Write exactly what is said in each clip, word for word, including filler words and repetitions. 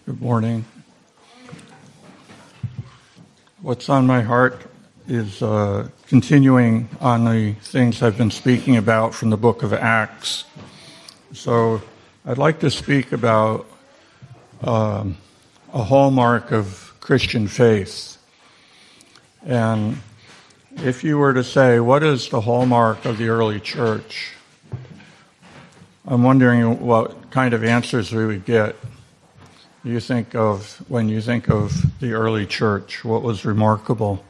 Good morning. What's on my heart is uh, continuing on the things I've been speaking about from the book of Acts. So I'd like to speak about um, a hallmark of Christian faith. And if you were to say, what is the hallmark of the early church? I'm wondering what kind of answers we would get. You think of, when you think of the early church, what was remarkable?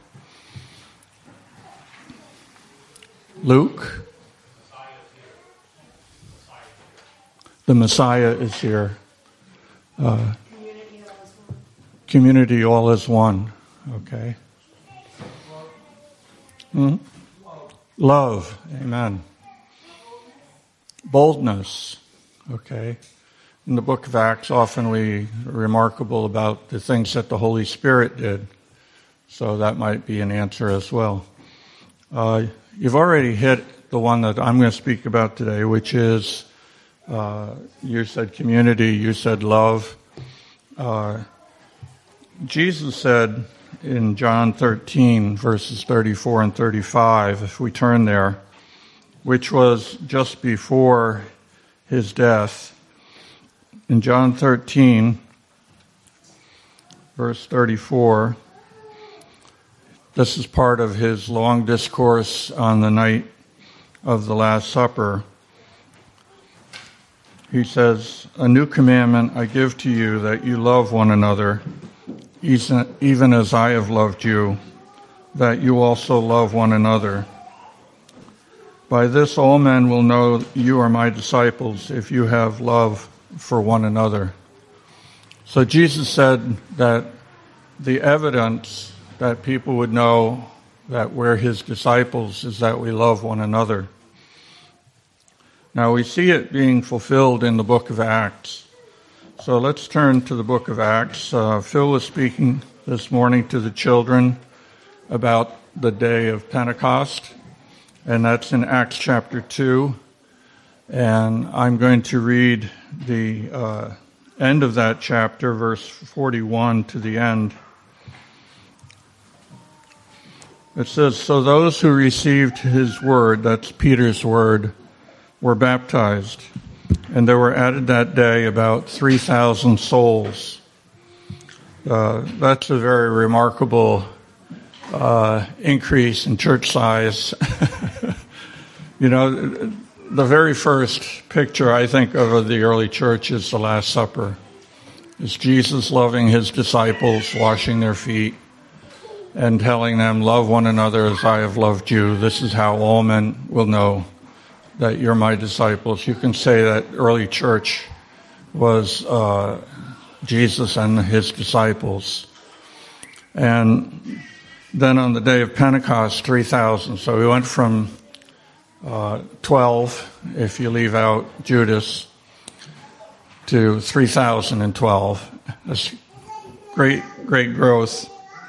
Luke? The Messiah is here. Uh, community all as one. Okay. Hmm? Love. Amen. Boldness. Okay. In the book of Acts, often we are remarkable about the things that the Holy Spirit did. So that might be an answer as well. Uh, you've already hit the one that I'm going to speak about today, which is, uh, you said community, you said love. Uh, Jesus said in John thirteen, verses thirty-four and thirty-five, if we turn there, which was just before his death. In John thirteen, verse thirty-four, this is part of his long discourse on the night of the Last Supper. He says, "A new commandment I give to you, that you love one another, even as I have loved you, that you also love one another. By this all men will know you are my disciples, if you have love for one another." So Jesus said that the evidence that people would know that we're his disciples is that we love one another. Now we see it being fulfilled in the book of Acts. So let's turn to the book of Acts. Uh, Phil was speaking this morning to the children about the day of Pentecost, and that's in Acts chapter two. And I'm going to read the uh, end of that chapter, verse forty-one to the end. It says, "So those who received his word," that's Peter's word, "were baptized, and there were added that day about three thousand souls." Uh, that's a very remarkable uh, increase in church size. You know, the very first picture I think of of the early church is the Last Supper. It's Jesus loving his disciples, washing their feet, and telling them, "Love one another as I have loved you. This is how all men will know that you're my disciples." You can say that early church was uh, Jesus and his disciples. And then on the day of Pentecost, three thousand. So we went from Uh, twelve, if you leave out Judas, to three thousand twelve. That's great, great growth.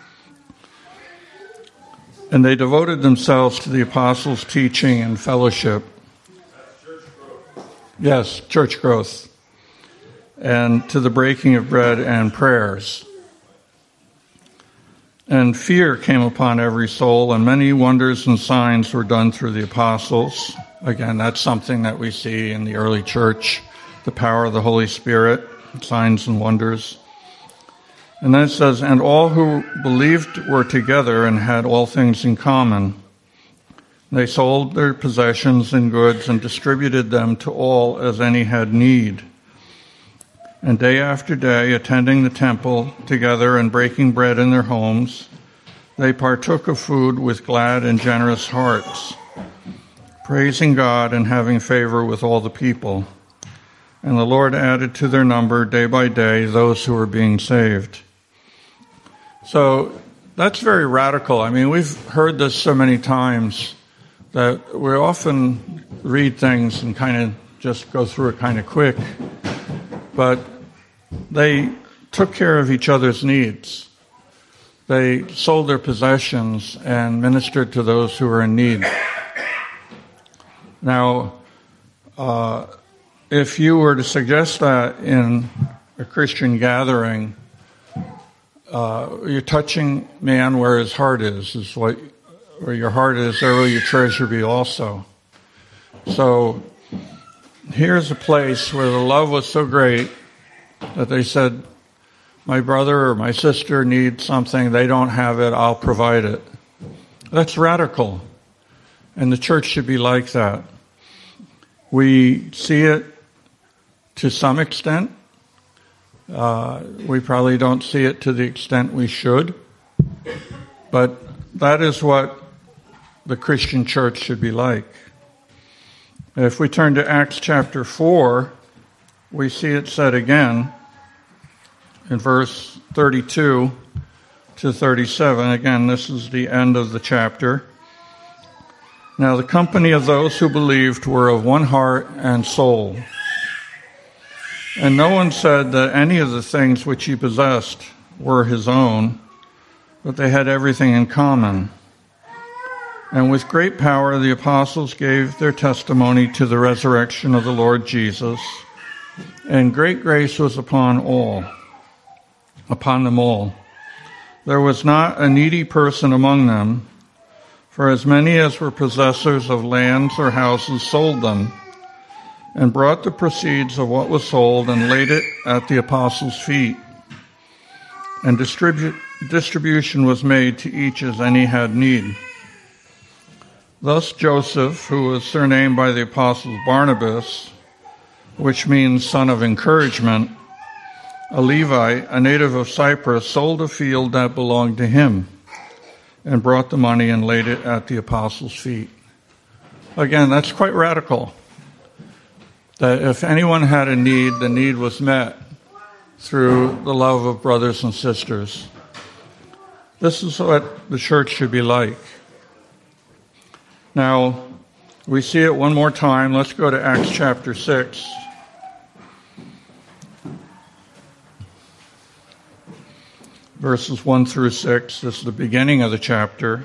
And they devoted themselves to the apostles' teaching and fellowship. Church growth. Yes, church growth. And to the breaking of bread and prayers. And fear came upon every soul, and many wonders and signs were done through the apostles. Again, that's something that we see in the early church, the power of the Holy Spirit, signs and wonders. And then it says, "And all who believed were together and had all things in common. They sold their possessions and goods and distributed them to all as any had need. And day after day, attending the temple together and breaking bread in their homes, they partook of food with glad and generous hearts, praising God and having favor with all the people. And the Lord added to their number day by day those who were being saved." So that's very radical. I mean, we've heard this so many times that we often read things and kind of just go through it kind of quick. But they took care of each other's needs. They sold their possessions and ministered to those who were in need. Now, uh, if you were to suggest that in a Christian gathering, uh, you're touching man where his heart is, is what, where your heart is, there will your treasure be also. So here's a place where the love was so great that they said, my brother or my sister needs something, they don't have it, I'll provide it. That's radical. And the church should be like that. We see it to some extent. Uh, we probably don't see it to the extent we should. But that is what the Christian church should be like. If we turn to Acts chapter four, we see it said again in verse thirty-two to thirty-seven. Again, this is the end of the chapter. Now the company of those who believed were of one heart and soul. And no one said that any of the things which he possessed were his own, but they had everything in common. And with great power the apostles gave their testimony to the resurrection of the Lord Jesus, and great grace was upon all, upon them all. There was not a needy person among them, for as many as were possessors of lands or houses sold them, and brought the proceeds of what was sold and laid it at the apostles' feet. And distribu- distribution was made to each as any had need. Thus Joseph, who was surnamed by the apostles Barnabas, which means son of encouragement, a Levite, a native of Cyprus, sold a field that belonged to him, and brought the money and laid it at the apostles' feet. Again, that's quite radical. That if anyone had a need, the need was met through the love of brothers and sisters. This is what the church should be like. Now, we see it one more time. Let's go to Acts chapter six. Verses one through six. This is the beginning of the chapter.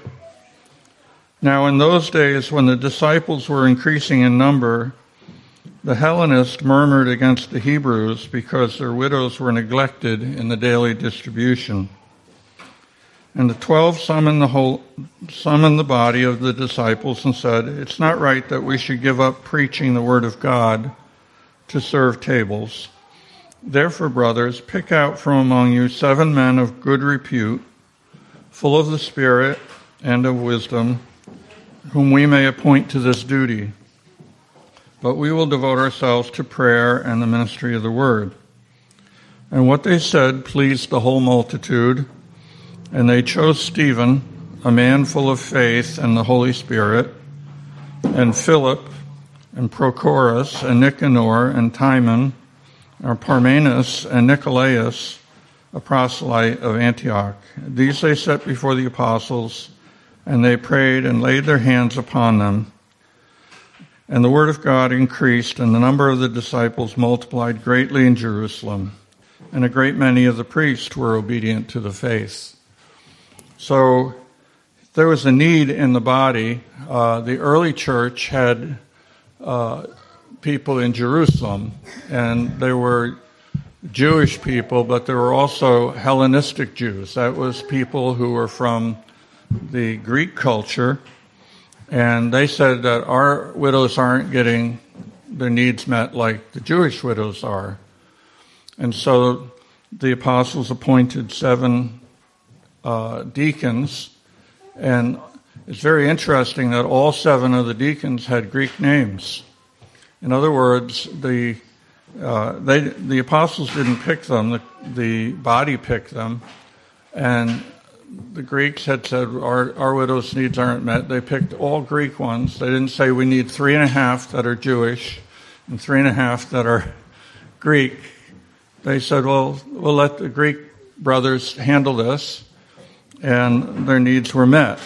Now, in those days, when the disciples were increasing in number, the Hellenists murmured against the Hebrews because their widows were neglected in the daily distribution. And the twelve summoned the whole, summoned the body of the disciples and said, "It's not right that we should give up preaching the word of God to serve tables. Therefore, brothers, pick out from among you seven men of good repute, full of the Spirit and of wisdom, whom we may appoint to this duty. But we will devote ourselves to prayer and the ministry of the word." And what they said pleased the whole multitude. And they chose Stephen, a man full of faith and the Holy Spirit, and Philip, and Prochorus, and Nicanor, and Timon, and Parmenas, and Nicolaus, a proselyte of Antioch. These they set before the apostles, and they prayed and laid their hands upon them. And the word of God increased, and the number of the disciples multiplied greatly in Jerusalem, and a great many of the priests were obedient to the faith. So there was a need in the body. Uh, the early church had uh, people in Jerusalem, and they were Jewish people, but there were also Hellenistic Jews. That was people who were from the Greek culture, and they said that our widows aren't getting their needs met like the Jewish widows are. And so the apostles appointed seven Uh, deacons, and it's very interesting that all seven of the deacons had Greek names. In other words, the uh, they the apostles didn't pick them; the, the body picked them, and the Greeks had said our our widows' needs aren't met. They picked all Greek ones. They didn't say we need three and a half that are Jewish and three and a half that are Greek. They said, well, we'll let the Greek brothers handle this. And their needs were met.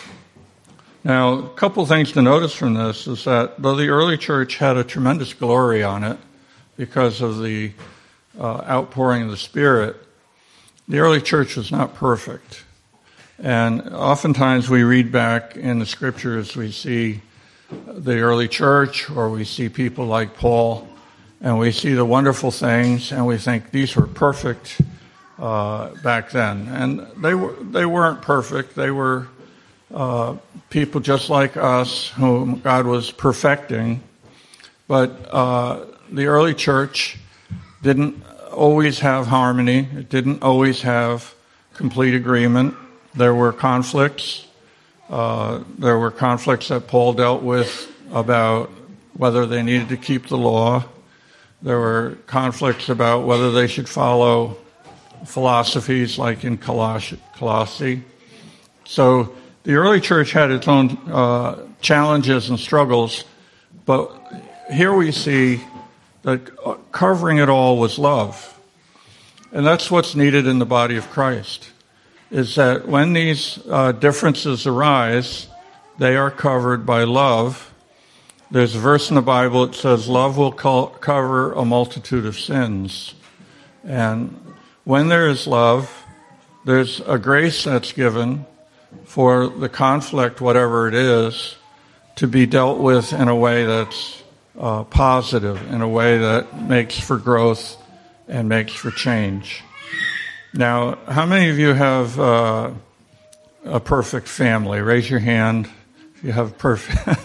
Now, a couple things to notice from this is that though the early church had a tremendous glory on it because of the uh, outpouring of the Spirit, the early church was not perfect. And oftentimes we read back in the scriptures, we see the early church, or we see people like Paul, and we see the wonderful things, and we think these were perfect uh, back then. And they were they weren't perfect. They were uh, people just like us whom God was perfecting. But uh, the early church didn't always have harmony. It didn't always have complete agreement. There were conflicts. Uh, there were conflicts that Paul dealt with about whether they needed to keep the law. There were conflicts about whether they should follow philosophies like in Colossae. So the early church had its own uh, challenges and struggles, but here we see that covering it all was love. And that's what's needed in the body of Christ, is that when these uh, differences arise, they are covered by love. There's a verse in the Bible that says, love will co- cover a multitude of sins. And when there is love, there's a grace that's given for the conflict, whatever it is, to be dealt with in a way that's uh, positive, in a way that makes for growth and makes for change. Now, how many of you have uh, a perfect family? Raise your hand if you have perfect...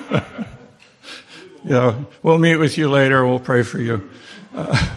Yeah, we'll meet with you later. We'll pray for you. Uh,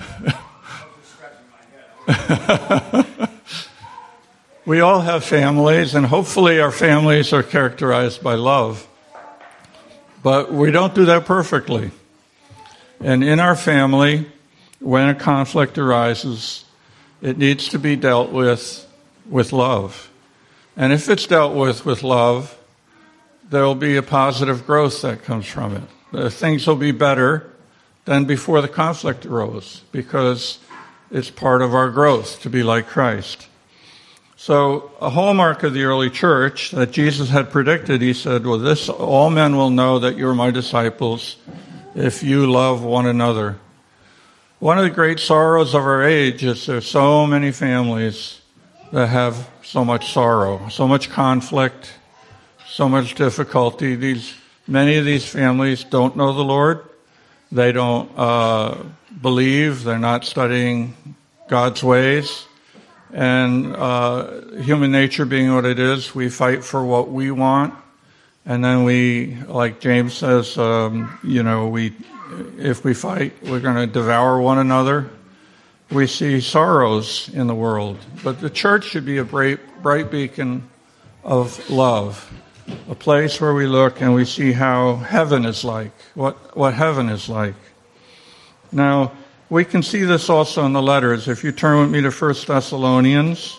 we all have families, and hopefully our families are characterized by love. But we don't do that perfectly. And in our family, when a conflict arises, it needs to be dealt with with love. And if it's dealt with with love, there will be a positive growth that comes from it. Things will be better than before the conflict arose, because it's part of our growth to be like Christ. So a hallmark of the early church that Jesus had predicted, he said, well, this, all men will know that you're my disciples if you love one another. One of the great sorrows of our age is there's so many families that have so much sorrow, so much conflict, so much difficulty. These Many of these families don't know the Lord. They don't uh, believe. They're not studying God's ways. And uh, human nature being what it is, we fight for what we want. And then we, like James says, um, you know, we, if we fight, we're going to devour one another. We see sorrows in the world. But the church should be a bright, bright beacon of love. A place where we look and we see how heaven is like, what, what heaven is like. Now, we can see this also in the letters. If you turn with me to First Thessalonians.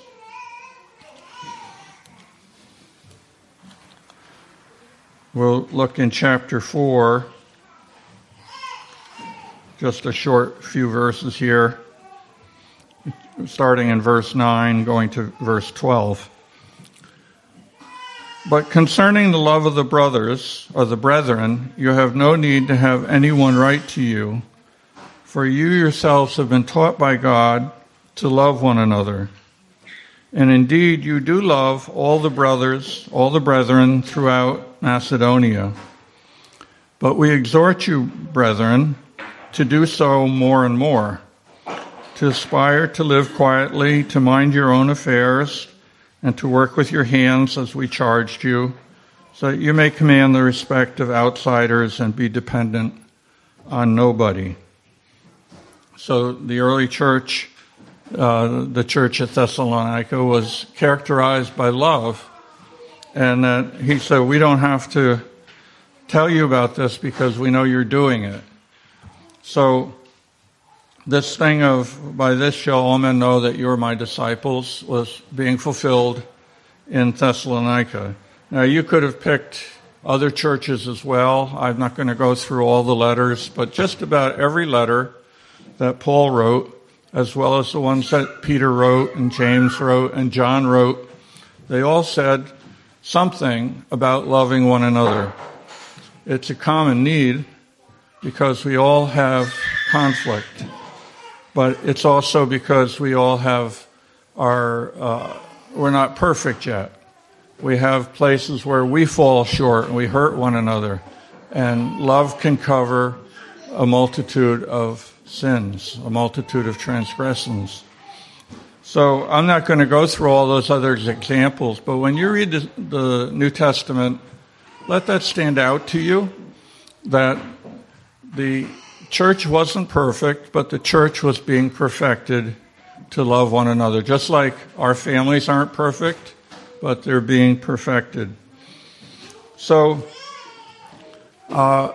We'll look in chapter four. Just a short few verses here. Starting in verse nine, going to verse twelve. But concerning the love of the brothers, or the brethren, you have no need to have anyone write to you, for you yourselves have been taught by God to love one another. And indeed, you do love all the brothers, all the brethren throughout Macedonia. But we exhort you, brethren, to do so more and more, to aspire to live quietly, to mind your own affairs, and to work with your hands as we charged you, so that you may command the respect of outsiders and be dependent on nobody. So the early church, uh, the church at Thessalonica, was characterized by love, and that he said, we don't have to tell you about this because we know you're doing it. So this thing of, by this shall all men know that you are my disciples, was being fulfilled in Thessalonica. Now, you could have picked other churches as well. I'm not going to go through all the letters, but just about every letter that Paul wrote, as well as the ones that Peter wrote and James wrote and John wrote, they all said something about loving one another. It's a common need because we all have conflict. But it's also because we all have our, uh, we're not perfect yet. We have places where we fall short and we hurt one another. And love can cover a multitude of sins, a multitude of transgressions. So I'm not going to go through all those other examples, but when you read the, the New Testament, let that stand out to you, that the church wasn't perfect, but the church was being perfected to love one another. Just like our families aren't perfect, but they're being perfected. So, uh,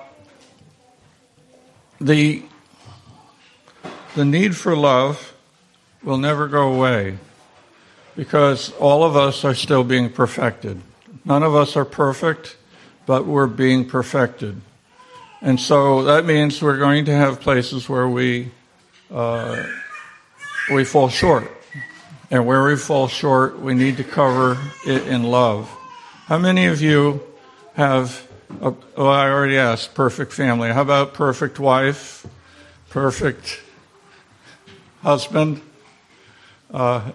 the, the need for love will never go away because all of us are still being perfected. None of us are perfect, but we're being perfected. And so that means we're going to have places where we uh, we fall short. And where we fall short, we need to cover it in love. How many of you have, a, well, I already asked, perfect family. How about perfect wife, perfect husband? Uh,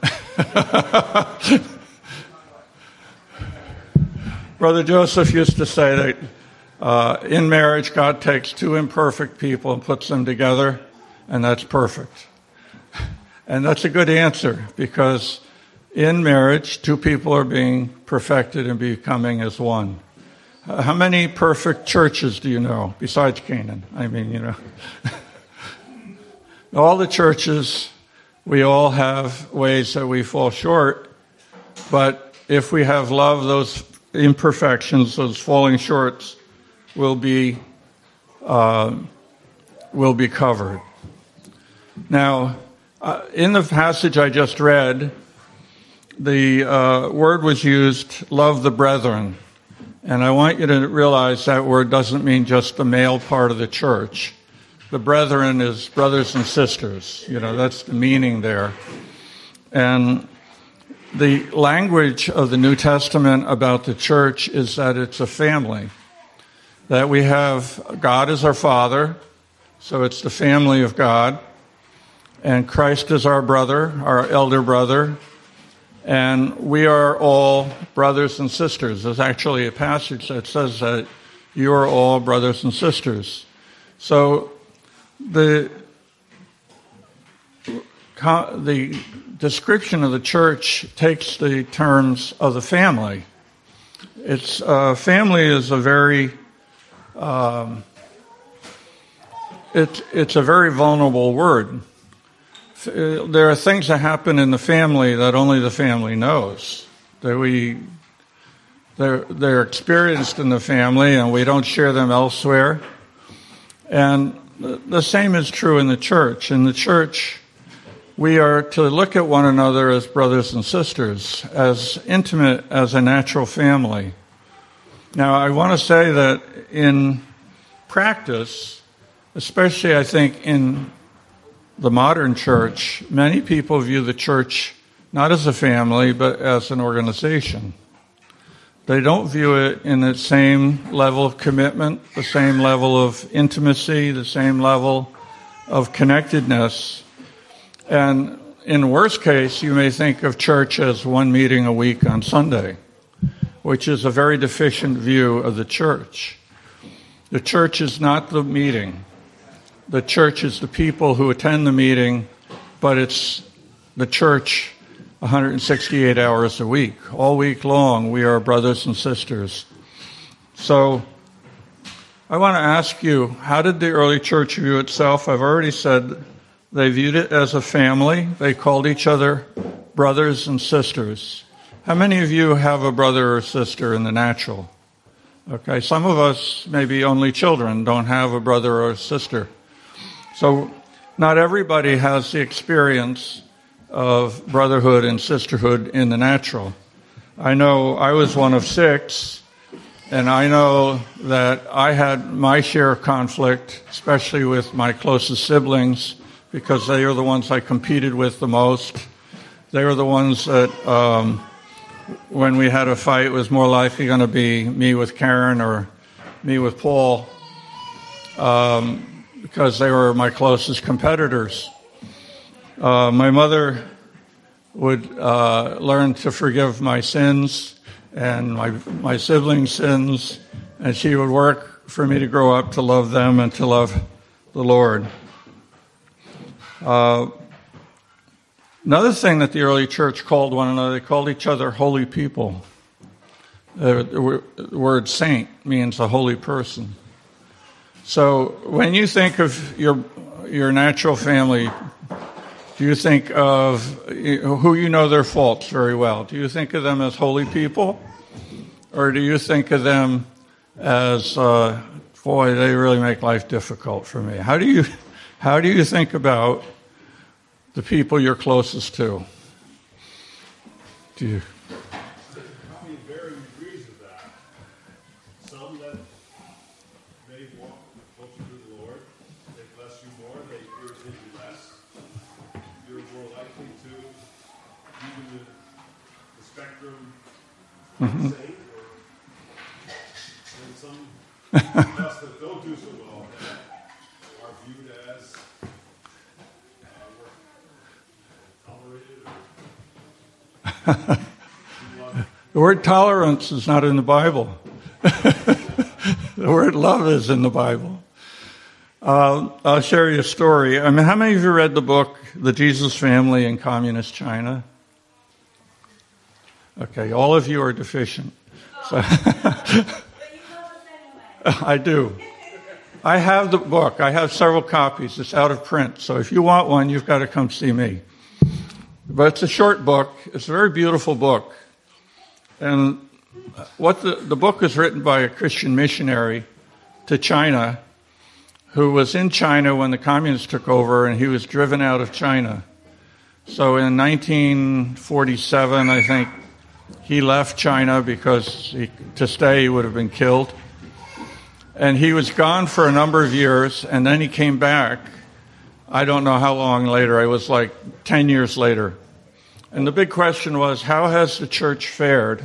Brother Joseph used to say that uh, in marriage, God takes two imperfect people and puts them together, and that's perfect. And that's a good answer, because in marriage, two people are being perfected and becoming as one. Uh, how many perfect churches do you know, besides Canaan? I mean, you know. All the churches, we all have ways that we fall short, but if we have love, those imperfections, those falling shorts, will be uh, will be covered. Now, uh, in the passage I just read, the uh, word was used, love the brethren. And I want you to realize that word doesn't mean just the male part of the church. The brethren is brothers and sisters. You know, that's the meaning there. And the language of the New Testament about the church is that it's a family. That we have God as our Father, so it's the family of God. And Christ is our brother, our elder brother. And we are all brothers and sisters. There's actually a passage that says that you are all brothers and sisters. So the the description of the church takes the terms of the family. It's uh, family is a very um, it, it's a very vulnerable word. There are things that happen in the family that only the family knows. That we they're they're experienced in the family, and we don't share them elsewhere. And the same is true in the church. In the church, we are to look at one another as brothers and sisters, as intimate as a natural family. Now, I want to say that in practice, especially I think in the modern church, many people view the church not as a family, but as an organization. They don't view it in the same level of commitment, the same level of intimacy, the same level of connectedness. And in the worst case, you may think of church as one meeting a week on Sunday, which is a very deficient view of the church. The church is not the meeting. The church is the people who attend the meeting, but it's the church one hundred sixty-eight hours a week. All week long, we are brothers and sisters. So I want to ask you, how did the early church view itself? I've already said they viewed it as a family. They called each other brothers and sisters. How many of you have a brother or sister in the natural? Okay, some of us, maybe only children, don't have a brother or a sister. So not everybody has the experience of brotherhood and sisterhood in the natural. I know I was one of six, and I know that I had my share of conflict, especially with my closest siblings, because they are the ones I competed with the most. They were the ones that, um, when we had a fight, it was more likely going to be me with Karen or me with Paul, um, because they were my closest competitors. Uh, my mother would uh, learn to forgive my sins and my my siblings' sins, and she would work for me to grow up to love them and to love the Lord. Uh, another thing that the early church called one another, they called each other holy people. Uh, the word saint means a holy person. So when you think of your your natural family, do you think of who you know their faults very well? Do you think of them as holy people? Or do you think of them as, uh, boy, they really make life difficult for me? How do you how do you think about the people you're closest to? Do you... Probably varying degrees of that. Some that may walk closer to the Lord, they bless you more, they irritate you less. You're more likely to, even the, the spectrum, mm-hmm. say, or and some of us that don't do so well that are viewed as uh, tolerated or The word tolerance is not in the Bible. The word love is in the Bible. Uh, I'll share you a story. I mean, how many of you read the book, The Jesus Family in Communist China? Okay, all of you are deficient. So I do. I have the book. I have several copies. It's out of print. So if you want one, you've got to come see me. But it's a short book. It's a very beautiful book. And what the, the book is written by a Christian missionary to China who was in China when the communists took over, and he was driven out of China. So in nineteen forty-seven, I think, he left China because he, to stay he would have been killed. And he was gone for a number of years, and then he came back. I don't know how long later. It was like ten years later. And the big question was, how has the church fared?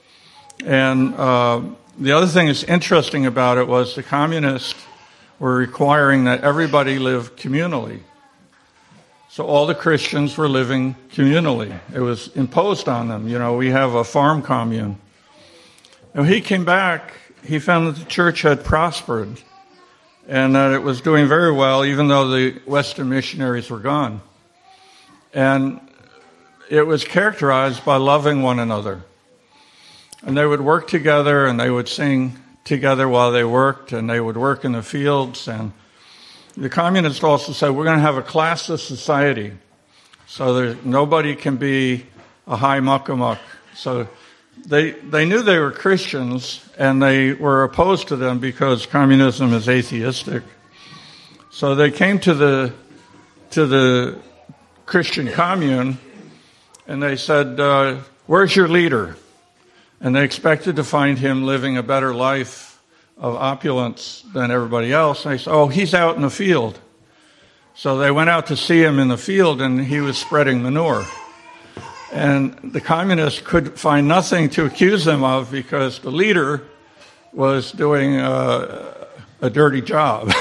And uh, the other thing that's interesting about it was the communists were requiring that everybody live communally. So all the Christians were living communally. It was imposed on them. You know, we have a farm commune. And when he came back, he found that the church had prospered and that it was doing very well, even though the Western missionaries were gone. And it was characterized by loving one another. And they would work together, and they would sing together while they worked, and they would work in the fields. And the communists also said, we're going to have a classless society, so there's, nobody can be a high muckamuck. So they they knew they were Christians, and they were opposed to them because communism is atheistic. So they came to the to the Christian commune, and they said, uh, where's your leader? And they expected to find him living a better life of opulence than everybody else. And they said, oh, he's out in the field. So they went out to see him in the field, and he was spreading manure. And the communists could find nothing to accuse them of because the leader was doing a, a dirty job.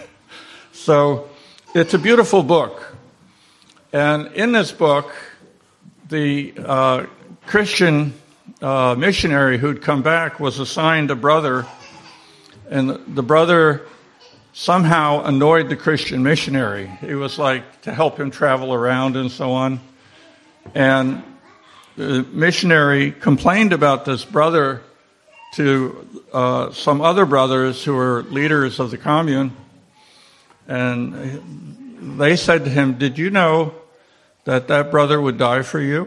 So it's a beautiful book. And in this book, the uh, Christian uh, missionary who'd come back was assigned a brother, and the brother somehow annoyed the Christian missionary. It was like to help him travel around and so on. And the missionary complained about this brother to uh, some other brothers who were leaders of the commune. And they said to him, did you know that that brother would die for you?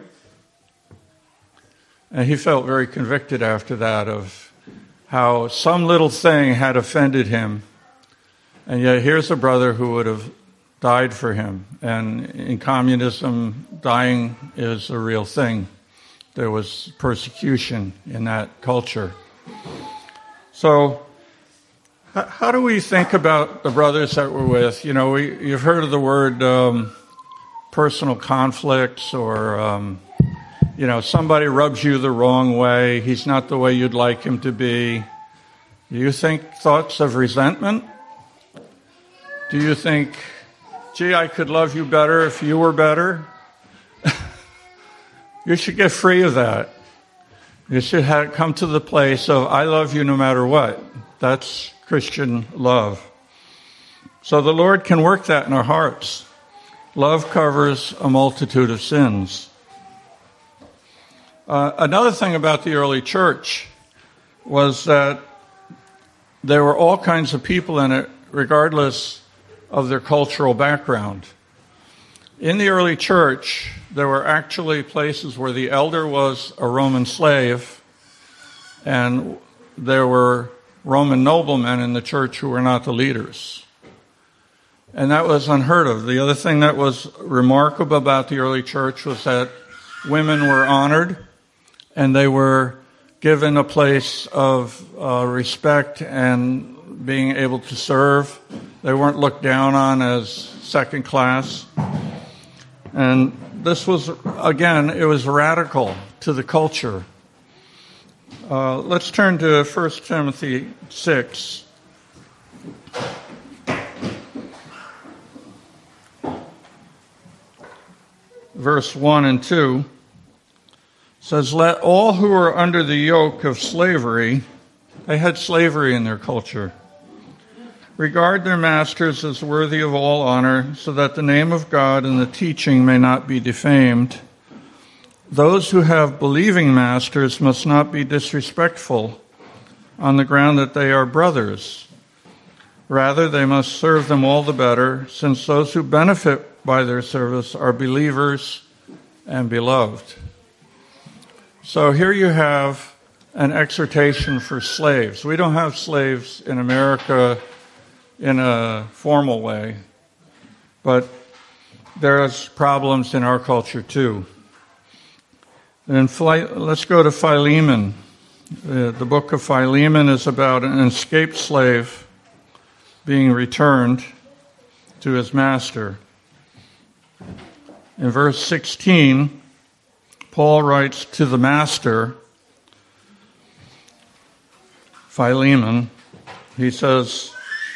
And he felt very convicted after that of how some little thing had offended him. And yet here's a brother who would have died for him. And in communism, dying is a real thing. There was persecution in that culture. So how do we think about the brothers that we're with? You know, we, you've heard of the word um, personal conflicts, or, um, you know, somebody rubs you the wrong way. He's not the way you'd like him to be. Do you think thoughts of resentment? Do you think, gee, I could love you better if you were better? You should get free of that. You should have come to the place of, I love you no matter what. That's Christian love. So the Lord can work that in our hearts. Love covers a multitude of sins. Uh, another thing about the early church was that there were all kinds of people in it, regardless of their cultural background. In the early church, there were actually places where the elder was a Roman slave, and there were Roman noblemen in the church who were not the leaders. And that was unheard of. The other thing that was remarkable about the early church was that women were honored, and they were given a place of uh, respect and being able to serve. They weren't looked down on as second class. And this was, again, it was radical to the culture. Uh, let's turn to First Timothy six. Verse one and two says, "Let all who are under the yoke of slavery," they had slavery in their culture, "regard their masters as worthy of all honor, so that the name of God and the teaching may not be defamed. Those who have believing masters must not be disrespectful on the ground that they are brothers. Rather, they must serve them all the better, since those who benefit by their service are believers and beloved." So here you have an exhortation for slaves. We don't have slaves in America in a formal way, but there's problems in our culture too. And let's go to Philemon. The book of Philemon is about an escaped slave being returned to his master. In verse sixteen, Paul writes to the master, Philemon, he says,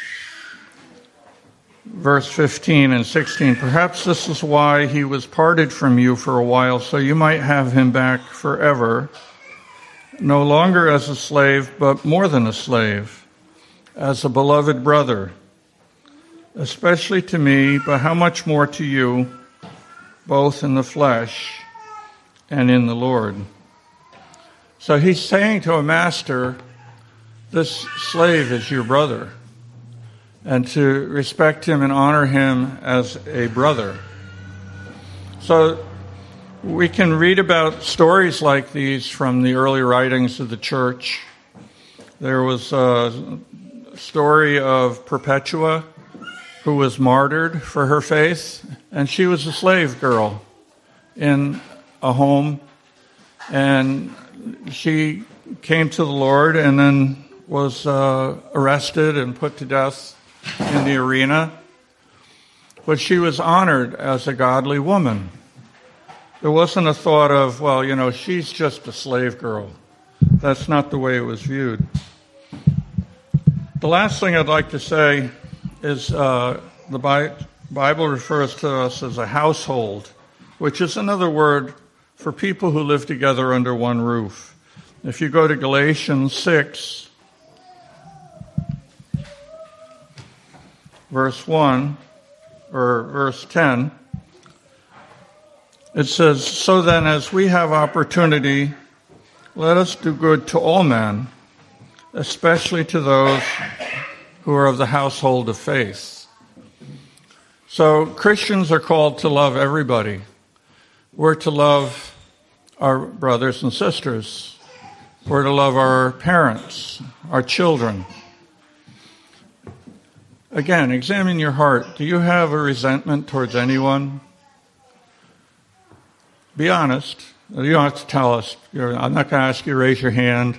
verse fifteen and sixteen, "Perhaps this is why he was parted from you for a while, so you might have him back forever, no longer as a slave, but more than a slave, as a beloved brother, especially to me, but how much more to you, both in the flesh and in the Lord." So he's saying to a master, this slave is your brother, and to respect him and honor him as a brother. So we can read about stories like these from the early writings of the church. There was a story of Perpetua, who was martyred for her faith, and she was a slave girl in a home, and she came to the Lord and then was uh, arrested and put to death in the arena, but she was honored as a godly woman. There wasn't a thought of, well, you know, she's just a slave girl. That's not the way it was viewed. The last thing I'd like to say is uh, the Bi- Bible refers to us as a household, which is another word for people who live together under one roof. If you go to Galatians six, verse one, or verse ten, it says, "So then, as we have opportunity, let us do good to all men, especially to those who are of the household of faith." So Christians are called to love everybody. We're to love our brothers and sisters. We're to love our parents, our children. Again, examine your heart. Do you have a resentment towards anyone? Be honest. You don't have to tell us. You're, I'm not going to ask you to raise your hand.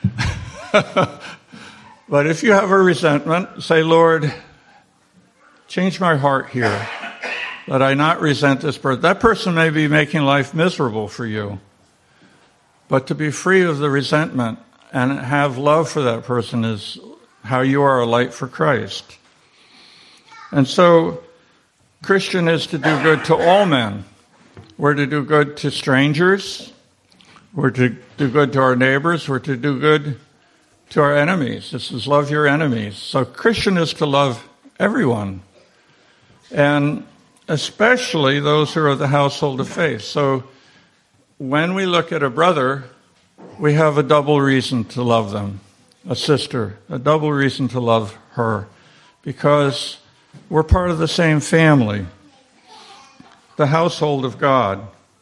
But if you have a resentment, say, "Lord, change my heart here, that I not resent this person." That person may be making life miserable for you. But to be free of the resentment and have love for that person is how you are a light for Christ. And so, Christian is to do good to all men. We're to do good to strangers. We're to do good to our neighbors. We're to do good to our enemies. This is love your enemies. So Christian is to love everyone, and especially those who are of the household of faith. So when we look at a brother, we have a double reason to love them. A sister, a double reason to love her, because we're part of the same family, the household of God.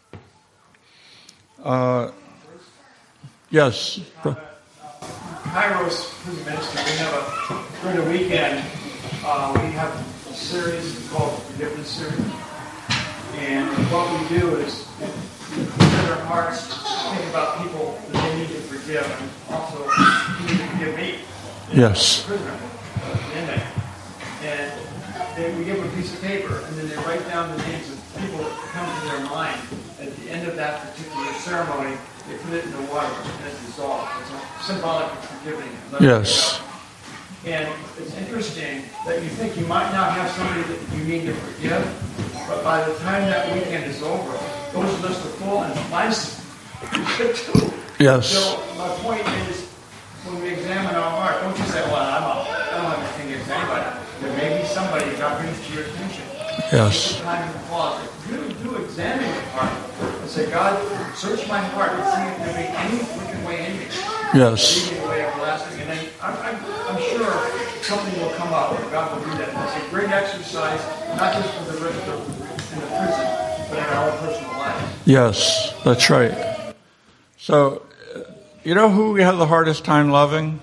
Uh, yes. Kairos Prison Ministry, we have a, during the weekend, uh, we have a series called Forgiveness Series. And what we do is we set our hearts to think about people that they need to forgive, and also who need to forgive me. Yes. Prisoner, uh, inmate. And they, we give them a piece of paper, and then they write down the names of people that come to their mind. At the end of that particular ceremony, they put it in the water and it's dissolved. It's symbolic of forgiving. Yes. And it's interesting that you think you might not have somebody that you need to forgive, but by the time that weekend is over, those lists are full and mine's too. Yes. So my point is, when we examine our heart, don't you say, well, I'm a, I don't have anything against anybody. There may be somebody that God brings to your attention. Yes. Take time in the closet. Do, do examine your heart and say, God, search my heart and see if there be any wicked way in me. Yes. Lead me the way everlasting. And then I'm, I'm, I'm sure something will come up. God will do that. And it's a great exercise, not just for the rest of in the prison, but in our own personal lives. Yes, that's right. So, you know who we have the hardest time loving?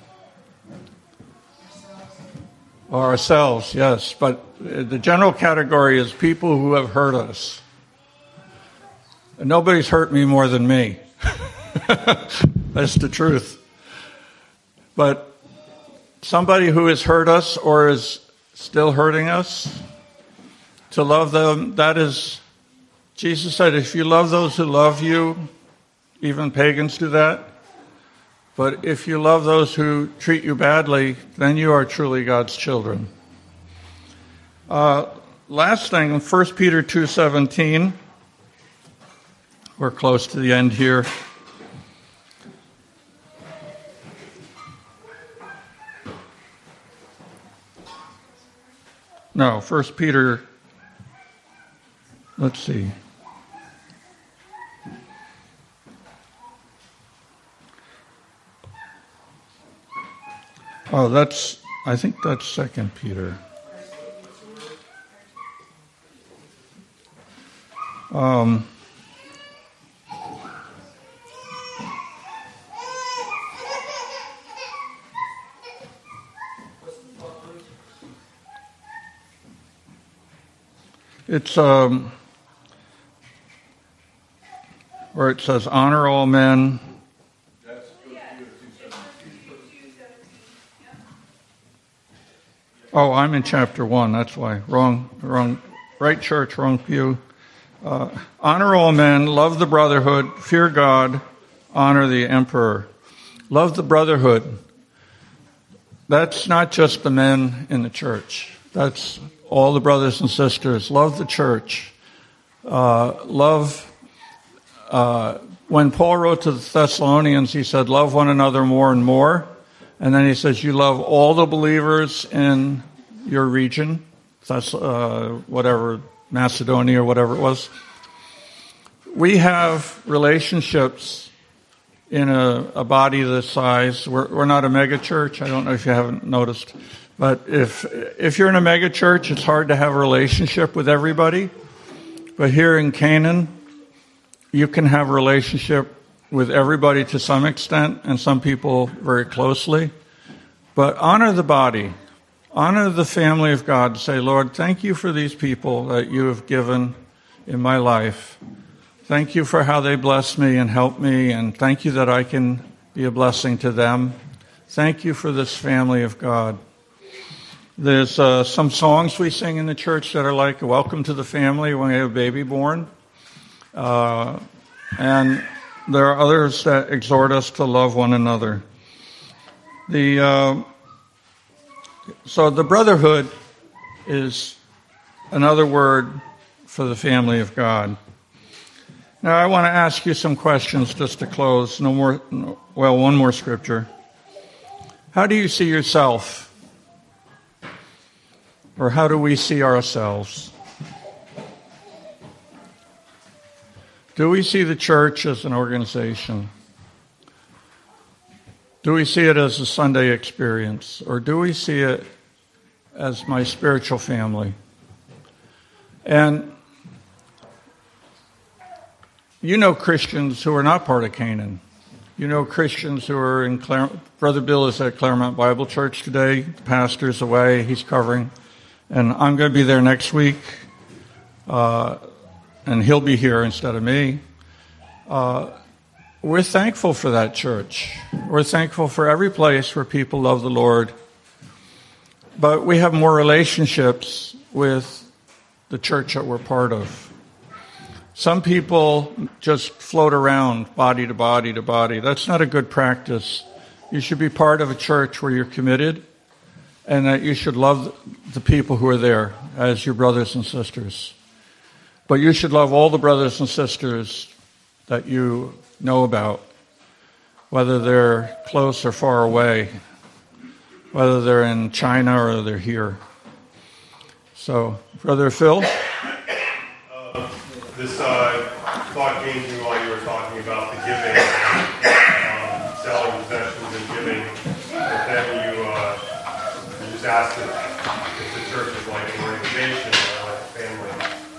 Ourselves, yes. But the general category is people who have hurt us. And nobody's hurt me more than me. That's the truth. But somebody who has hurt us or is still hurting us, to love them, that is, Jesus said, if you love those who love you, even pagans do that. But if you love those who treat you badly, then you are truly God's children. Uh, last thing, First Peter two seventeen. We're close to the end here. No, First Peter, let's see. Oh, that's, I think that's Second Peter. Um, it's um, where it says, honor all men. Oh, I'm in chapter one, that's why. Wrong, wrong, right church, wrong pew. Uh, honor all men, love the brotherhood, fear God, honor the emperor. Love the brotherhood. That's not just the men in the church. That's all the brothers and sisters. Love the church. Uh, love, uh, when Paul wrote to the Thessalonians, he said, love one another more and more. And then he says, you love all the believers in your region. That's uh, whatever, Macedonia or whatever it was. We have relationships in a, a body this size. We're, we're not a mega church. I don't know if you haven't noticed. But if if you're in a mega church, it's hard to have a relationship with everybody. But here in Canaan, you can have a relationship with everybody to some extent, and some people very closely. But honor the body. Honor the family of God. Say, Lord, thank you for these people that you have given in my life. Thank you for how they bless me and help me, and thank you that I can be a blessing to them. Thank you for this family of God. There's uh, some songs we sing in the church that are like, welcome to the family when we have a baby born. Uh, and there are others that exhort us to love one another. The uh, so the brotherhood is another word for the family of God. Now I want to ask you some questions just to close. No more. No, well, one more scripture. How do you see yourself? Or how do we see ourselves? Do we see the church as an organization? Do we see it as a Sunday experience? Or do we see it as my spiritual family? And you know Christians who are not part of Canaan. You know Christians who are in Clar- Brother Bill is at Claremont Bible Church today. The pastor's away. He's covering. And I'm going to be there next week. Uh, and he'll be here instead of me. Uh, we're thankful for that church. We're thankful for every place where people love the Lord. But we have more relationships with the church that we're part of. Some people just float around body to body to body. That's not a good practice. You should be part of a church where you're committed and that you should love the people who are there as your brothers and sisters. But you should love all the brothers and sisters that you know about, whether they're close or far away, whether they're in China or they're here. So, Brother Phil? This uh, thought came to me while you were talking about the giving, um, selling possessions and giving. But then you, uh, you just asked if, if the church is like an organization or like a family.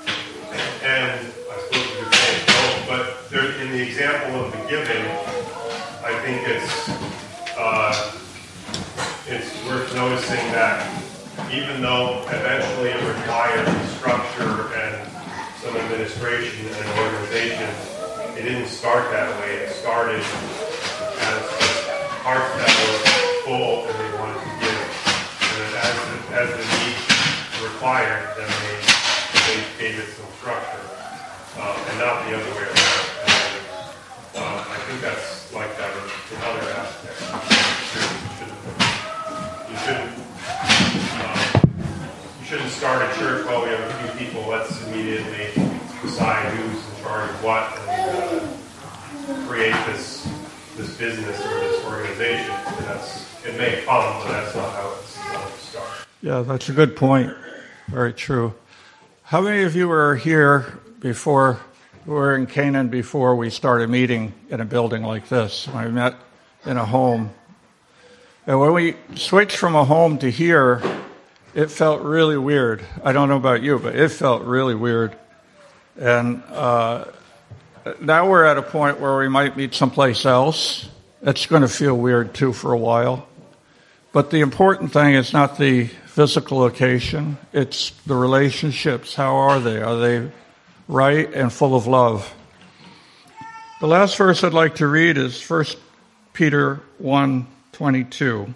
And I suppose you could say both. But there, in the example of the giving, I think it's uh, it's worth noticing that even though eventually it requires structure and some administration and organization, it didn't start that way. It started as hearts that were full and they wanted to give. And then as the, as the need required, then they, they gave it some structure, um, and not the other way around. And, um, I think that's like that in other aspects. You shouldn't, you shouldn't, um, you shouldn't start a church while we have a few people. Let's immediately decide who's in charge of what and uh, create this this business or this organization. And that's, it may come, but that's not how it's going to start. Yeah, that's a good point. Very true. How many of you were here before, we were in Canaan before we started meeting in a building like this? I met in a home. And when we switched from a home to here, it felt really weird. I don't know about you, but it felt really weird. And uh, now we're at a point where we might meet someplace else. It's going to feel weird, too, for a while. But the important thing is not the physical location. It's the relationships. How are they? Are they right and full of love? The last verse I'd like to read is First Peter one twenty-two.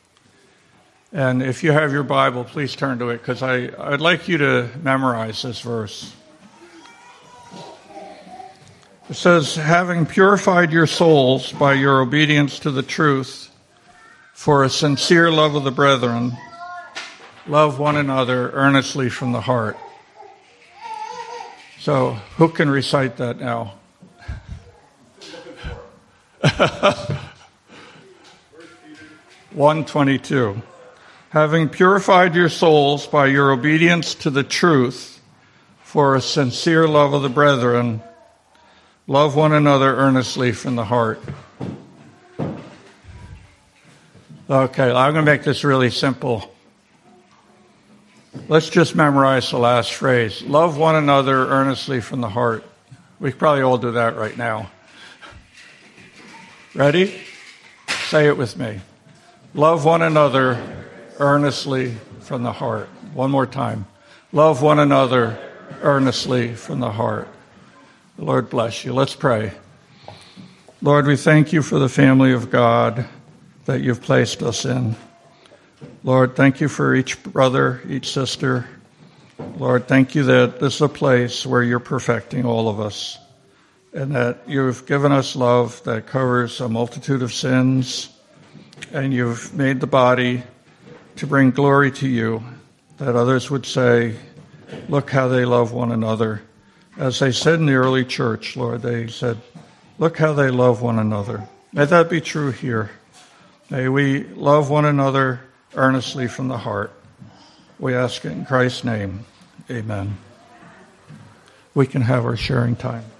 And if you have your Bible, please turn to it, because I'd like you to memorize this verse. It says, having purified your souls by your obedience to the truth for a sincere love of the brethren, love one another earnestly from the heart. So, who can recite that now? one twenty-two. Having purified your souls by your obedience to the truth for a sincere love of the brethren, love one another earnestly from the heart. Okay, I'm going to make this really simple. Let's just memorize the last phrase. Love one another earnestly from the heart. We could probably all do that right now. Ready? Say it with me. Love one another earnestly from the heart. One more time. Love one another earnestly from the heart. The Lord bless you. Let's pray. Lord, we thank you for the family of God that you've placed us in. Lord, thank you for each brother, each sister. Lord, thank you that this is a place where you're perfecting all of us, and that you've given us love that covers a multitude of sins, and you've made the body to bring glory to you, that others would say, look how they love one another. As they said in the early church, Lord, they said, look how they love one another. May that be true here. May we love one another earnestly from the heart. We ask it in Christ's name. Amen. We can have our sharing time.